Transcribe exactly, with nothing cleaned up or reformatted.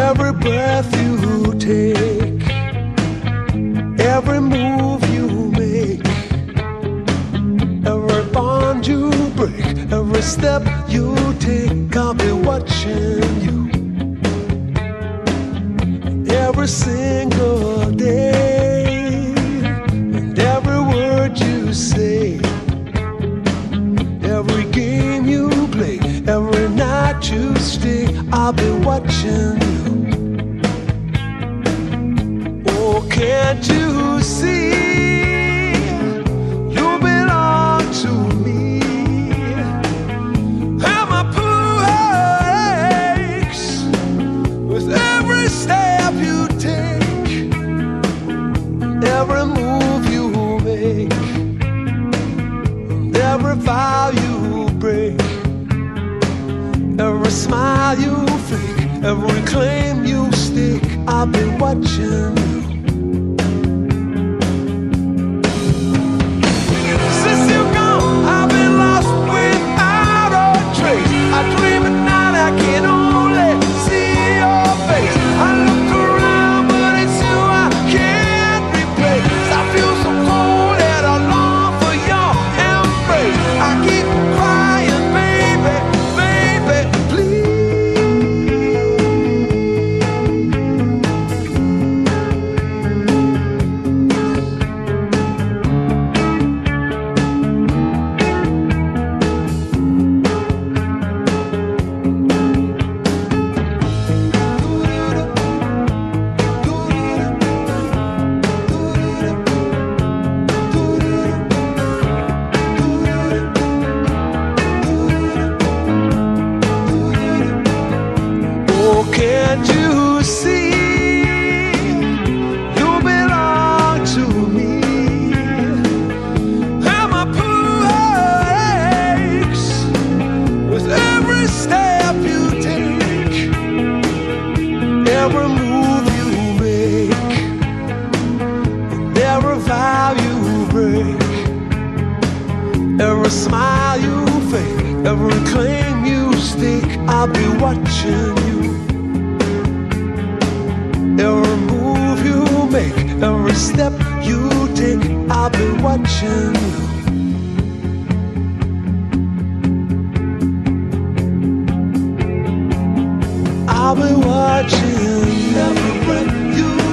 Every breath you take, every move you make, every bond you break, every step you take, I'll be watching you. Every single day, and every word you say, every game you play, every night you stay, I'll be watching you. Oh, can't you see? You belong to me. And my poor aches with every step you take, every move you make, every vow you break, every smile you fake, every claim you stake, I'll be watching you. Since you're gone, I've been lost without a trace. I dream at night, I can only see your face. I look around, but it's you I can't replace. I feel so cold and I long for your embrace. I keep crying, baby, baby, can't you see? You belong to me. And my poor aches with every step you take, every move you make, and every vow you break, every smile you fake, every claim you stake, I'll be watching you. Every move you make, every step you take, I'll be watching you. I'll be watching every breath you